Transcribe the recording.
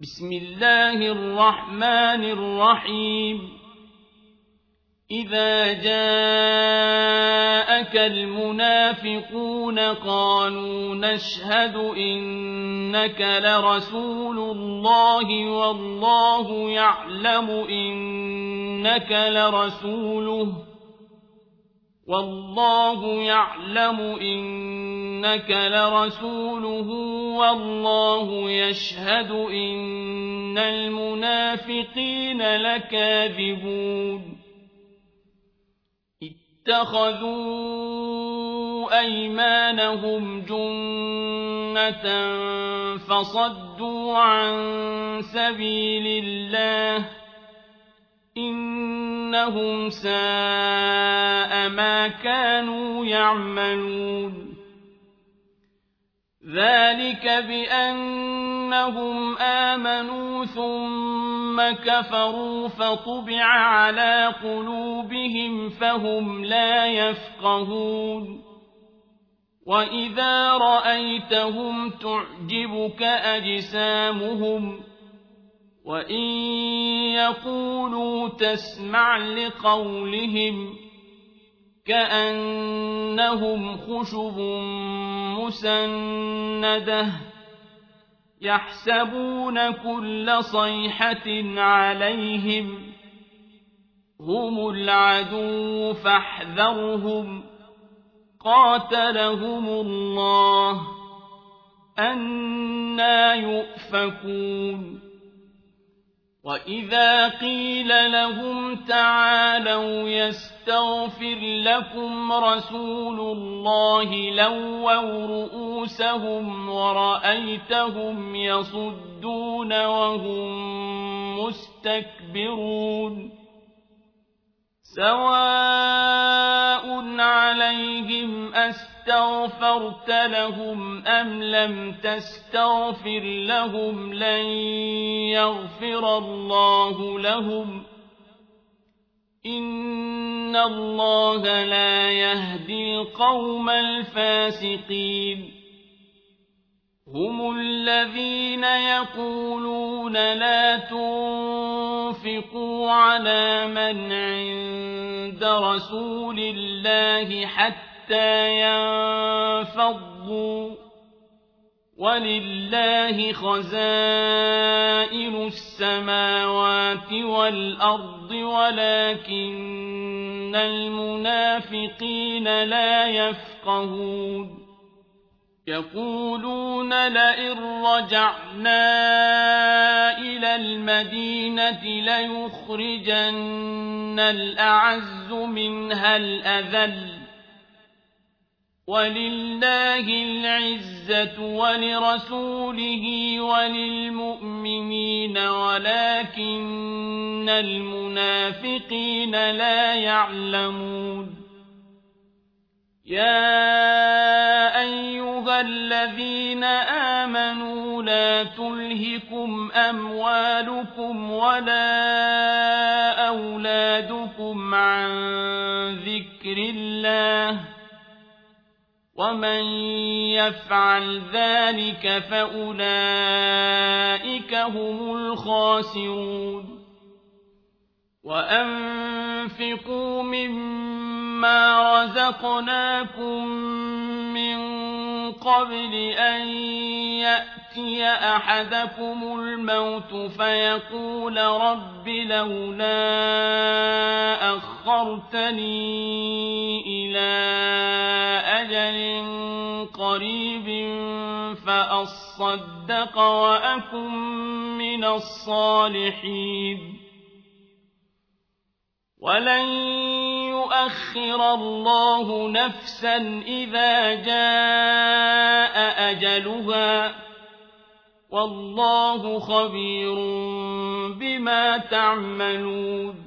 بسم الله الرحمن الرحيم إذا جاءك المنافقون قالوا نشهد إنك لرسول الله والله يعلم إنك لرسوله والله يشهد إن المنافقين لكاذبون اتخذوا أيمانهم جنة فصدوا عن سبيل الله إنهم ساء ما كانوا يعملون ذلك بأنهم آمنوا ثم كفروا فطبع على قلوبهم فهم لا يفقهون وإذا رأيتهم تعجبك أجسامهم وإن يقولوا تسمع لقولهم كأنهم خشب مسندة يحسبون كل صيحة عليهم هم العدو فاحذرهم قاتلهم الله أنى يؤفكون وإذا قيل لهم تعالوا يستغفر لكم رسول الله لووا رؤوسهم ورأيتهم يصدون وهم مستكبرون سواء عليهم أستغفرت لهم أم لم تستغفر لهم لن يغفر الله لهم إن الله لا يهدي القوم الفاسقين هم الذين يقولون لا تنفقوا على من عند رسول الله حتى ينفضوا ولله خزائن السماوات والأرض ولكن المنافقين لا يفقهون يقولون لئن رجعنا إلى المدينة ليخرجن الأعز منها الأذل ولله العزة ولرسوله وللمؤمنين ولكن المنافقين لا يعلمون يا أيها الذين آمنوا لا تلهكم أموالكم ولا أولادكم عن ذكر الله ومن يفعل ذلك فأولئك هم الخاسرون وأنفقوا مما رزقناكم من قبل أن يأتي أحدكم الموت فيقول رب لولا أخرتني إلى أجل قريب فأصدق وأكن من الصالحين ولن يؤخر الله نفسا إذا جاء أجلها والله خبير بما تعملون